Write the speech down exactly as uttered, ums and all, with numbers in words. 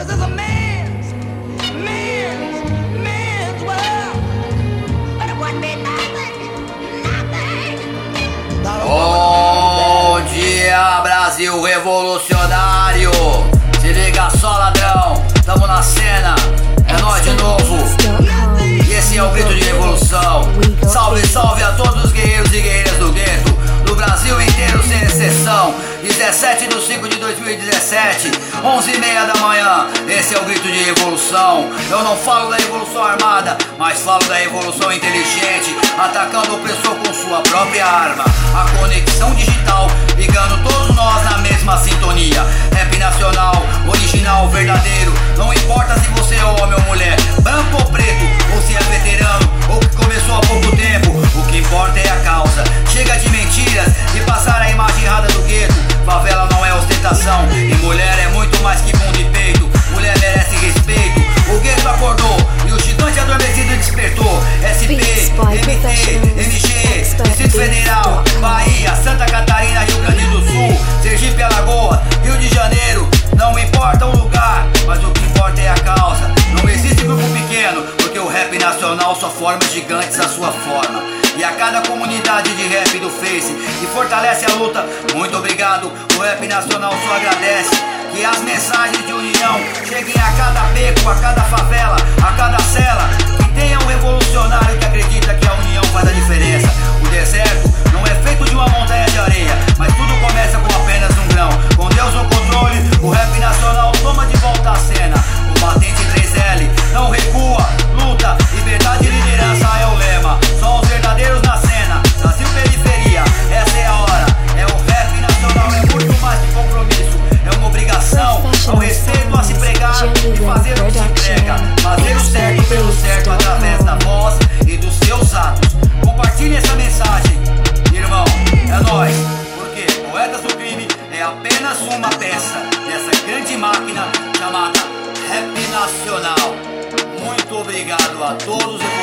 This is a man's, man's, man's world. But it wouldn't be nothing, nothing. Bom dia, Brasil revolucionário. Se liga só, ladrão, tamo na cena, é nós de novo. E esse é o grito de revolução. Salve, salve a todos os guerreiros e guerreiras do gueto, do Brasil inteiro sem exceção. dezessete de cinco de dois mil e dezessete, onze e meia da manhã, esse é o grito de revolução. Eu não falo da revolução armada, mas falo da revolução inteligente, atacando o opressor com sua própria arma. A conexão digital, ligando todos nós na mesma sintonia. Rap nacional, original, verdadeiro. Não importa se você é homem ou mulher, branco ou preto, ou se é veterano, ou que começou há pouco tempo. O que importa é a causa. Chega de mentiras e passar a imagem errada do gueto. Favela não é ostentação, e mulher é muito mais que bunda e peito. Mulher merece respeito. O gueto acordou e o gigante adormecido despertou. S P, M T, M G, Distrito Federal, Bahia, Santa Catarina, Rio Grande do Sul, Sergipe, Alagoas, Rio de Janeiro. Não importa o lugar, mas o que importa é a causa. Não existe grupo pequeno, porque o rap nacional só forma gigantes à sua forma. E a cada comunidade de rap do Face que fortalece a luta, muito obrigado, o rap nacional só agradece. Que as mensagens de união cheguem a cada beco, a cada favela, a cada cela. Que tenha um revolucionário que acredita que a união faz a diferença. O deserto não é feito de uma montanha de areia, mas tudo começa com apenas um grão. Com Deus no controle, o rap nacional toma de volta a cena. O batente três L não recua, luta, liberdade e liderança é o lema. Só os verdadeiros na cena, Brasil periferia, essa é a hora. É o rap nacional, é muito mais que compromisso. É uma obrigação, é um respeito a se pregar e fazer o que se entrega. Fazer o certo pelo certo através da voz e dos seus atos. Compartilhe essa mensagem, irmão, é nóis. Porque Poetas do Crime é apenas uma peça dessa grande máquina chamada Rap Nacional. Muito obrigado a todos.